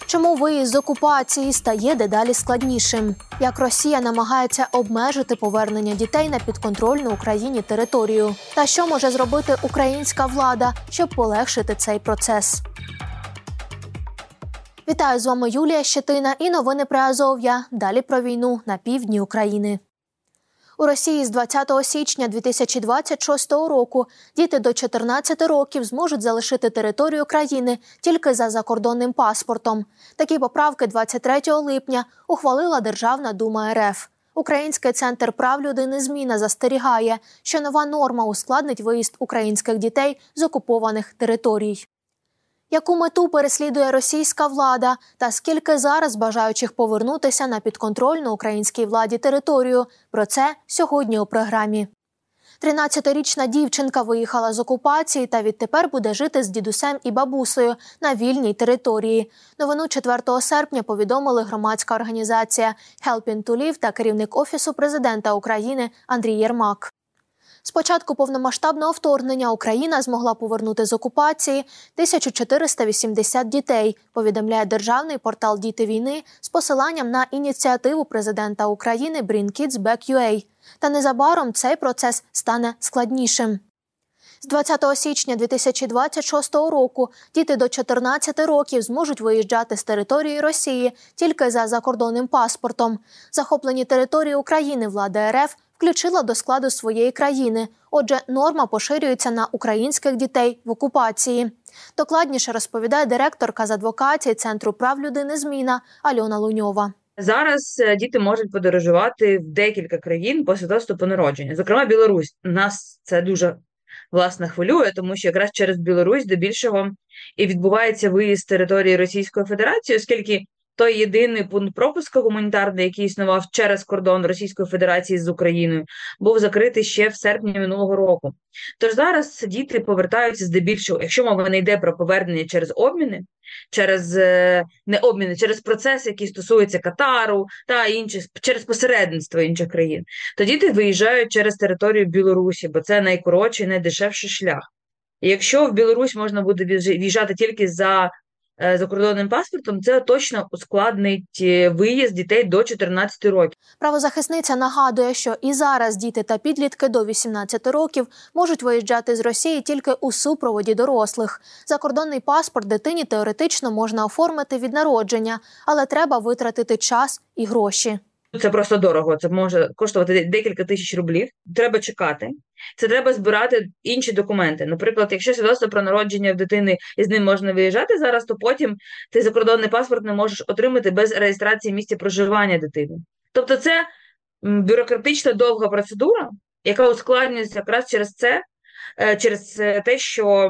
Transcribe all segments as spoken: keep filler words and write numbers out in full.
Чому виїзд з окупації стає дедалі складнішим? Як Росія намагається обмежити повернення дітей на підконтрольну Україні територію? Та що може зробити українська влада, щоб полегшити цей процес? Вітаю, з вами Юлія Щетина і новини Приазов'я. Далі про війну на півдні України. У Росії з двадцятого січня дві тисячі двадцять шостого року діти до чотирнадцяти років зможуть залишити територію країни тільки за закордонним паспортом. Такі поправки двадцять третього липня ухвалила Державна дума ер еф. Український центр прав людини «Зміна» застерігає, що нова норма ускладнить виїзд українських дітей з окупованих територій. Яку мету переслідує російська влада та скільки зараз бажаючих повернутися на підконтрольну українській владі територію? Про це сьогодні у програмі. тринадцятирічна дівчинка виїхала з окупації та відтепер буде жити з дідусем і бабусею на вільній території. Новину четвертого серпня повідомили громадська організація «Helping to Live» та керівник Офісу президента України Андрій Єрмак. З початку повномасштабного вторгнення Україна змогла повернути з окупації тисячу чотириста вісімдесят дітей, повідомляє державний портал «Діти війни» з посиланням на ініціативу президента України Bring Kids Back ю ей. Та незабаром цей процес стане складнішим. З двадцятого січня дві тисячі двадцять шостого року діти до чотирнадцяти років зможуть виїжджати з території Росії тільки за закордонним паспортом. Захоплені території України влада ер еф включила до складу своєї країни. Отже, норма поширюється на українських дітей в окупації. Докладніше розповідає директорка з адвокації Центру прав людини «Зміна» Альона Луньова. Зараз діти можуть подорожувати в декілька країн після доступу народження. Зокрема, Білорусь. Нас це дуже, власне, хвилює, тому що якраз через Білорусь здебільшого і відбувається виїзд з території Російської Федерації, оскільки той єдиний пункт пропуску гуманітарний, який існував через кордон Російської Федерації з Україною, був закритий ще в серпні минулого року. Тож зараз діти повертаються здебільшого, якщо мова не йде про повернення через обміни, через не обміни, через процес, який стосується Катару та інших, через посередництво інших країн, то діти виїжджають через територію Білорусі, бо це найкоротший, найдешевший шлях. І якщо в Білорусь можна буде в'їжджати тільки за закордонним паспортом, це точно ускладнить виїзд дітей до чотирнадцяти років. Правозахисниця нагадує, що і зараз діти та підлітки до вісімнадцяти років можуть виїжджати з Росії тільки у супроводі дорослих. Закордонний паспорт дитині теоретично можна оформити від народження, але треба витратити час і гроші. Це просто дорого, це може коштувати декілька тисяч рублів. Треба чекати. Це треба збирати інші документи. Наприклад, якщо свідоцтво про народження в дитини і з ним можна виїжджати зараз, то потім ти закордонний паспорт не можеш отримати без реєстрації місця проживання дитини. Тобто це бюрократична довга процедура, яка ускладнюється якраз через це, через те, що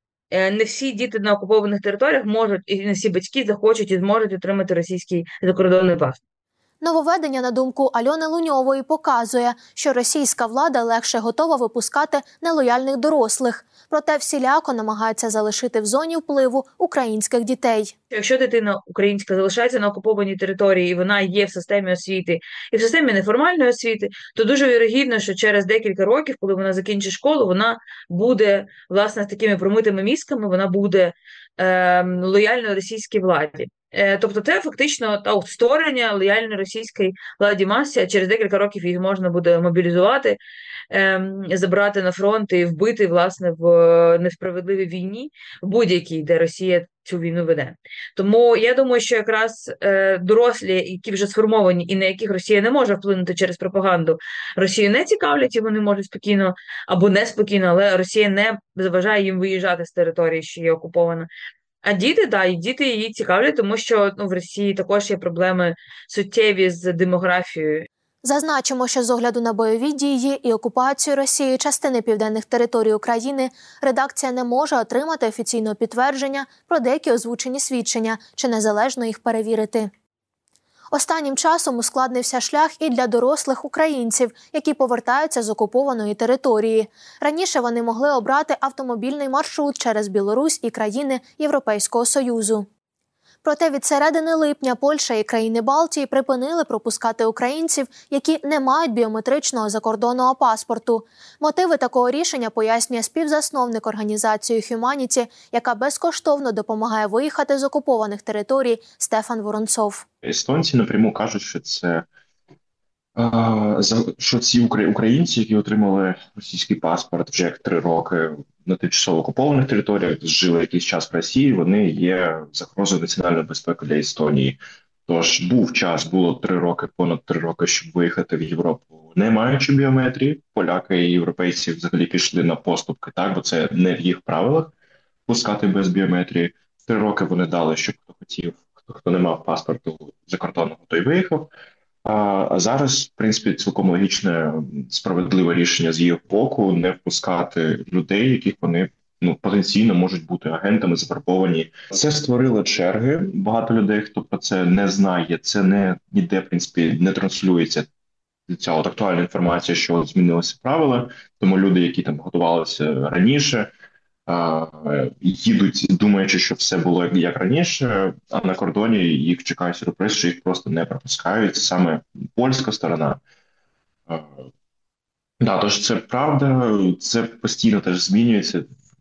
не всі діти на окупованих територіях можуть, і не всі батьки захочуть і зможуть отримати російський закордонний паспорт. Нововведення, на думку Альони Луньової, показує, що російська влада легше готова випускати нелояльних дорослих, проте всіляко намагається залишити в зоні впливу українських дітей. Якщо дитина українська залишається на окупованій території і вона є в системі освіти і в системі неформальної освіти, то дуже вірогідно, що через декілька років, коли вона закінчить школу, вона буде, власне, з такими промитими мізками, вона буде е, лояльною російській владі. Тобто це фактично та, створення лояльної російської владі маси, а через декілька років їх можна буде мобілізувати, ем, забрати на фронт і вбити, власне, в несправедливій війні, в будь-якій, де Росія цю війну веде. Тому я думаю, що якраз е, дорослі, які вже сформовані і на яких Росія не може вплинути через пропаганду, Росію не цікавлять і вони можуть спокійно або неспокійно, але Росія не заважає їм виїжджати з території, що є окупована. А діти, да, і діти її цікавлять, тому що ну, в Росії також є проблеми суттєві з демографією. Зазначимо, що з огляду на бойові дії і окупацію Росії частини південних територій України редакція не може отримати офіційного підтвердження про деякі озвучені свідчення чи незалежно їх перевірити. Останнім часом ускладнився шлях і для дорослих українців, які повертаються з окупованої території. Раніше вони могли обрати автомобільний маршрут через Білорусь і країни Європейського Союзу. Проте від середини липня Польща і країни Балтії припинили пропускати українців, які не мають біометричного закордонного паспорту. Мотиви такого рішення пояснює співзасновник організації «Хюманіті», яка безкоштовно допомагає виїхати з окупованих територій, Стефан Воронцов. Естонці напряму кажуть, що це що ці українці, які отримали російський паспорт вже як три роки на тимчасово окупованих територіях, жили якийсь час в Росії, вони є загрозою національної безпеки для Естонії. Тож був час, було три роки, понад три роки, щоб виїхати в Європу, не маючи біометрії. Поляки і європейці взагалі пішли на поступки, так, бо це не в їх правилах пускати без біометрії. Три роки вони дали, щоб хто хотів, хто, хто не мав паспорту закордонного, той виїхав. А зараз, в принципі, цілком логічне, справедливе рішення з їх боку не впускати людей, яких вони ну потенційно можуть бути агентами, завербовані. Це створило черги. Багато людей, хто про це не знає, це не ніде, в принципі, не транслюється ця от актуальна інформація, що змінилися правила. Тому люди, які там готувалися раніше, їдуть, думаючи, що все було як раніше, а на кордоні їх чекає сюрприз, що їх просто не пропускають. Саме польська сторона. Да, тож це правда, це постійно теж змінюється.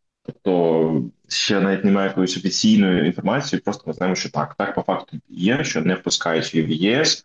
Тобто ще навіть немає якоїсь офіційної інформації, просто ми знаємо, що так, так по факту є, що не впускають в ЄС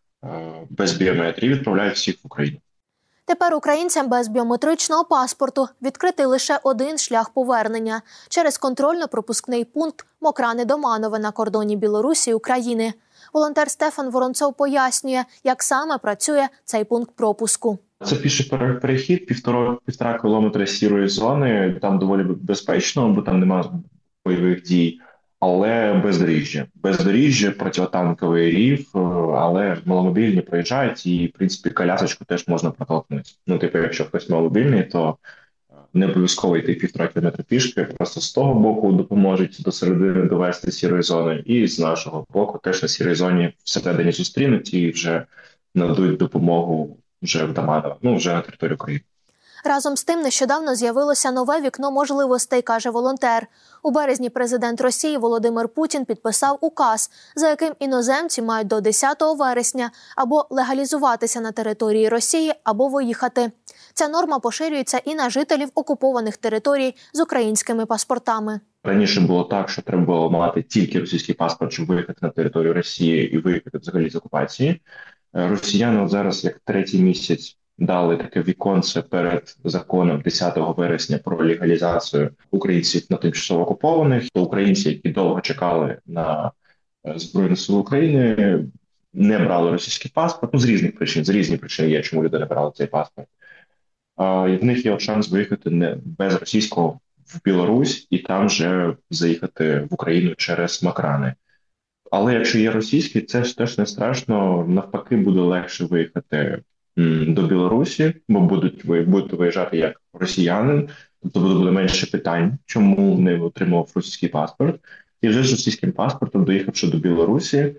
без біометрії, відправляють всіх в Україну. Тепер українцям без біометричного паспорту відкритий лише один шлях повернення – через контрольно-пропускний пункт Мокрани-Доманове на кордоні Білорусі і України. Волонтер Стефан Воронцов пояснює, як саме працює цей пункт пропуску. Це піший перехід, півтора, півтора кілометра сірої зони, там доволі безпечно, бо там немає бойових дій, але бездоріжжя. Бездоріжжя, протитанковий рів, але маломобільні проїжджають і, в принципі, колясочку теж можна протолкнути. Ну, типу, якщо хтось маломобільний, то не обов'язково йти півтора кілометра пішки, просто з того боку допоможуть до середини довести сірої зони, і з нашого боку теж на сірій зоні всередині зустрінуть і вже нададуть допомогу вже в Доманово, ну, вже на території України. Разом з тим, нещодавно з'явилося нове вікно можливостей, каже волонтер. У березні президент Росії Володимир Путін підписав указ, за яким іноземці мають до десятого вересня або легалізуватися на території Росії, або виїхати. Ця норма поширюється і на жителів окупованих територій з українськими паспортами. Раніше було так, що треба було мати тільки російський паспорт, щоб виїхати на територію Росії і виїхати взагалі з окупації. Росіяни зараз як третій місяць дали таке віконце перед законом десятого вересня про легалізацію українців на тимчасово окупованих. То українці, які довго чекали на Збройні Сили України, не брали російський паспорт, ну з різних причин, з різних причин є, чому люди не брали цей паспорт. А, і в них є шанс виїхати не без російського в Білорусь і там вже заїхати в Україну через Мокрани. Але якщо є російський, це ж теж не страшно, навпаки буде легше виїхати до Білорусі, бо будуть ви будете виїжджати як росіянин, тобто буде менше питань, чому не отримав російський паспорт. І вже з російським паспортом, доїхавши до Білорусі,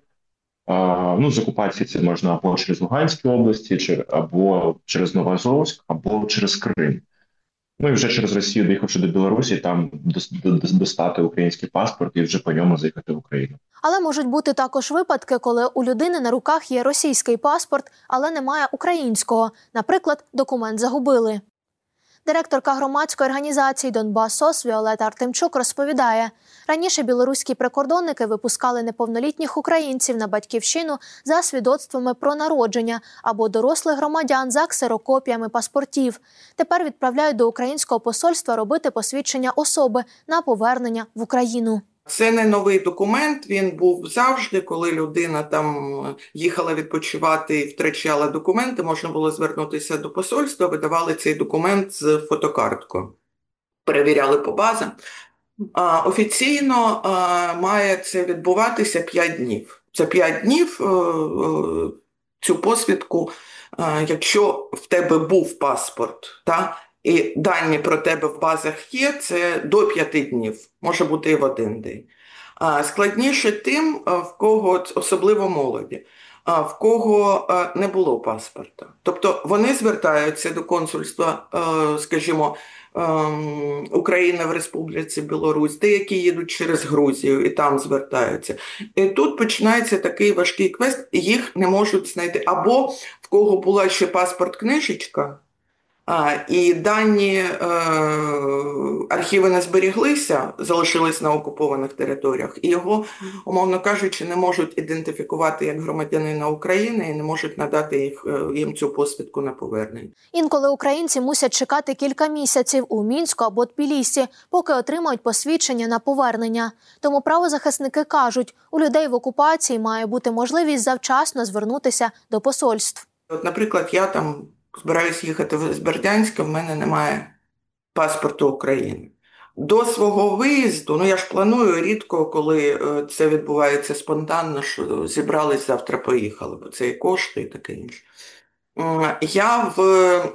а, ну, з окупації це можна або через Луганські області, чи, або через Новоазовськ, або через Крим. Ну і вже через Росію, доїхавши до Білорусі, там достати український паспорт і вже по ньому заїхати в Україну. Але можуть бути також випадки, коли у людини на руках є російський паспорт, але немає українського. Наприклад, документ загубили. Директорка громадської організації «Донбас-СОС» Віолета Артемчук розповідає, раніше білоруські прикордонники випускали неповнолітніх українців на батьківщину за свідоцтвами про народження або дорослих громадян за ксерокопіями паспортів. Тепер відправляють до українського посольства робити посвідчення особи на повернення в Україну. Це не новий документ, він був завжди, коли людина там їхала відпочивати і втрачала документи, можна було звернутися до посольства, видавали цей документ з фотокарткою, перевіряли по базам. А, офіційно а, має це відбуватися п'ять днів. Це п'ять днів а, а, цю посвідку, а, якщо в тебе був паспорт, та, і дані про тебе в базах є, це до п'яти днів, може бути і в один день. А складніше тим, в кого, особливо молоді, в кого не було паспорта. Тобто вони звертаються до консульства, скажімо, України в Республіці Білорусь, деякі їдуть через Грузію і там звертаються. І тут починається такий важкий квест, їх не можуть знайти. Або в кого була ще паспорт-книжечка, А, і дані е, архіви не зберіглися, залишились на окупованих територіях, і його, умовно кажучи, не можуть ідентифікувати як громадянина України і не можуть надати їх, їм цю посвідку на повернення. Інколи українці мусять чекати кілька місяців у Мінську або Тбілісі, поки отримають посвідчення на повернення. Тому правозахисники кажуть, у людей в окупації має бути можливість завчасно звернутися до посольств. От, наприклад, я там збираюсь їхати з Бердянська, в мене немає паспорту України. До свого виїзду, ну я ж планую рідко, коли це відбувається спонтанно, що зібрались, завтра поїхали, бо це і кошти, і таке інше. Я в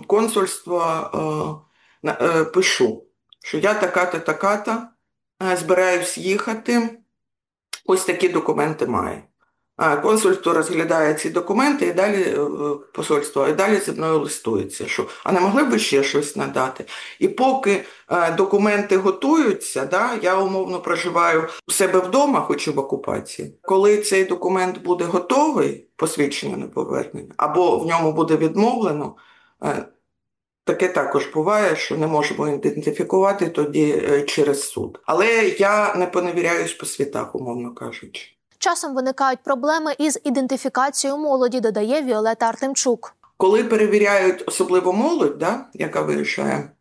консульство пишу, що я така-то, така-то, збираюсь їхати, ось такі документи маю. Консульство розглядає ці документи і далі посольство, і далі зі мною листується, що а не могли б ви ще щось надати? І поки е, документи готуються, да, я умовно проживаю у себе вдома, хоч і в окупації. Коли цей документ буде готовий, посвідчення на повернення, або в ньому буде відмовлено, е, таке також буває, що не можемо ідентифікувати тоді е, через суд. Але я не поневіряюсь по світах, умовно кажучи. Часом виникають проблеми із ідентифікацією молоді, додає Віолета Артемчук. Коли перевіряють особливо молодь, да, яка виїжджає,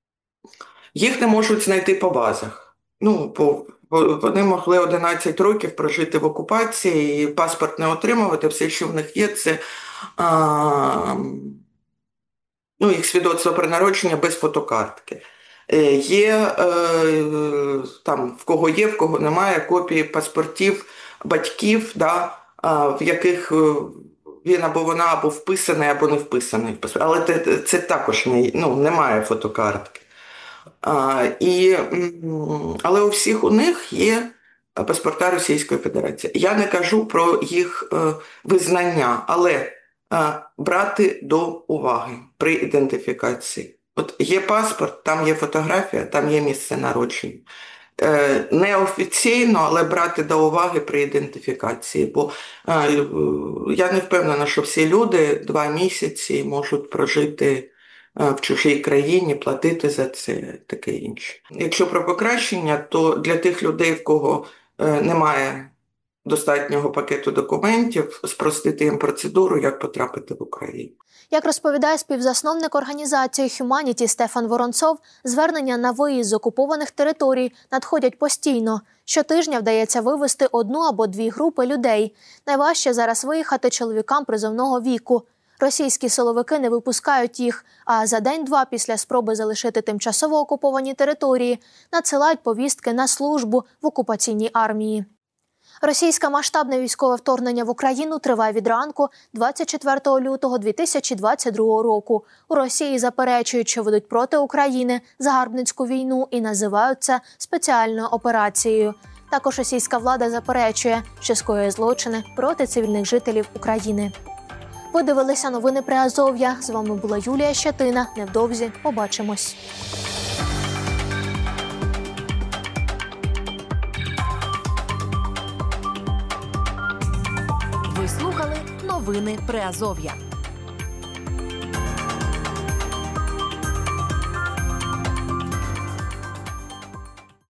їх не можуть знайти по базах. Ну, по, по, вони могли одинадцять років прожити в окупації і паспорт не отримувати. Все, що в них є, це а, ну, їх свідоцтво про народження без фотокартки. Є, е, там, в кого є, в кого немає, копії паспортів батьків, да, в яких він або вона або вписаний, або не вписаний. Але це, це також не, ну, немає фотокартки. А, і, але у всіх у них є паспорта Російської Федерації. Я не кажу про їх е, визнання, але е, брати до уваги при ідентифікації. От є паспорт, там є фотографія, там є місце народження. Неофіційно, але брати до уваги при ідентифікації, бо е, я не впевнена, що всі люди два місяці можуть прожити е, в чужій країні, платити за це, таке інше. Якщо про покращення, то для тих людей, в кого е, немає достатнього пакету документів, спростити їм процедуру, як потрапити в Україну. Як розповідає співзасновник організації Humanity Стефан Воронцов, звернення на виїзд з окупованих територій надходять постійно. Щотижня вдається вивезти одну або дві групи людей. Найважче зараз виїхати чоловікам призовного віку. Російські силовики не випускають їх, а за день-два після спроби залишити тимчасово окуповані території надсилають повістки на службу в окупаційній армії. Російське масштабне військове вторгнення в Україну триває від ранку двадцять четвертого лютого дві тисячі двадцять другого року. У Росії заперечують, що ведуть проти України загарбницьку війну і називають це спеціальною операцією. Також російська влада заперечує, що скоює злочини проти цивільних жителів України. Ви дивилися новини Приазов'я. З вами була Юлія Щетина. Невдовзі побачимось. Ви слухали новини Приазов'я.